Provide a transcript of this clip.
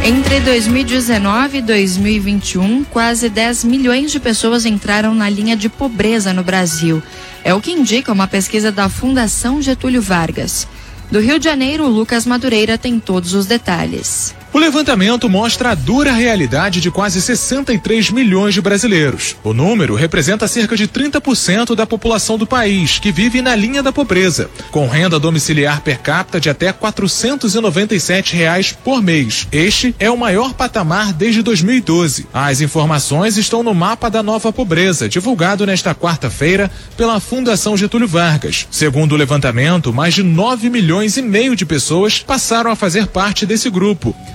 Entre 2019 e 2021, quase 10 milhões de pessoas entraram na linha de pobreza no Brasil. É o que indica uma pesquisa da Fundação Getúlio Vargas. Do Rio de Janeiro, Lucas Madureira tem todos os detalhes. O levantamento mostra a dura realidade de quase 63 milhões de brasileiros. O número representa cerca de 30% da população do país, que vive na linha da pobreza, com renda domiciliar per capita de até R$ 497 por mês. Este é o maior patamar desde 2012. As informações estão no mapa da nova pobreza, divulgado nesta quarta-feira pela Fundação Getúlio Vargas. Segundo o levantamento, mais de 9 milhões e meio de pessoas passaram a fazer parte desse grupo.